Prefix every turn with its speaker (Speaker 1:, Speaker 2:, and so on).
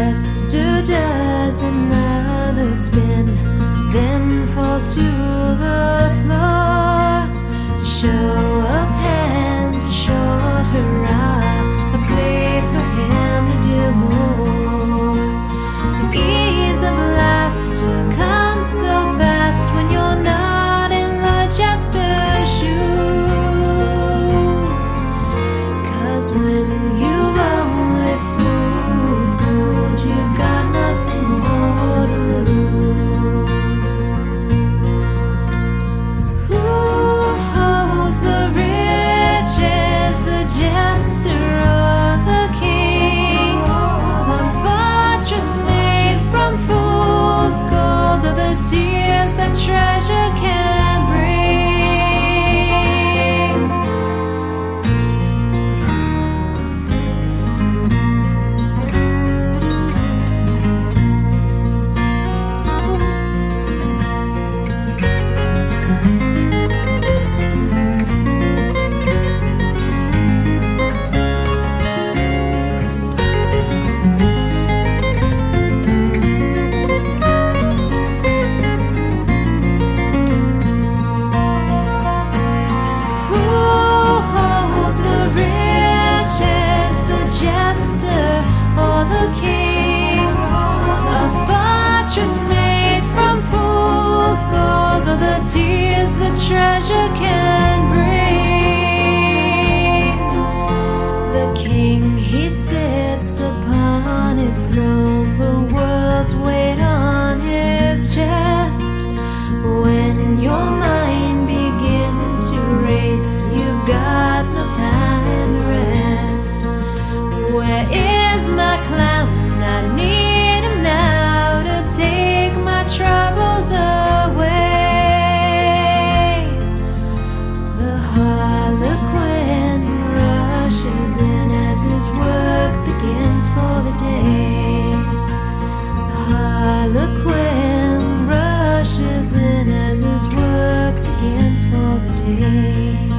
Speaker 1: jester does another spin, then falls to the floor. A show of hands, a short hurrah, a play for him to do more. The ease of laughter comes so fast when you're not in the jester's shoes. 'Cause when you've only fool's gold, you've got nothing more to lose. Who holds the riches, the jester or the king? The fortress made from fool's gold, or the tears that treasure can bring? Tears the treasure can bring. The king, he sits upon his throne, the world's weight on his chest. When your mind begins to race, you've got no time to rest. Where is my clown? I need him now to take my troubles away. Harlequin rushes in as his work begins for the day. Harlequin rushes in as his work begins for the day.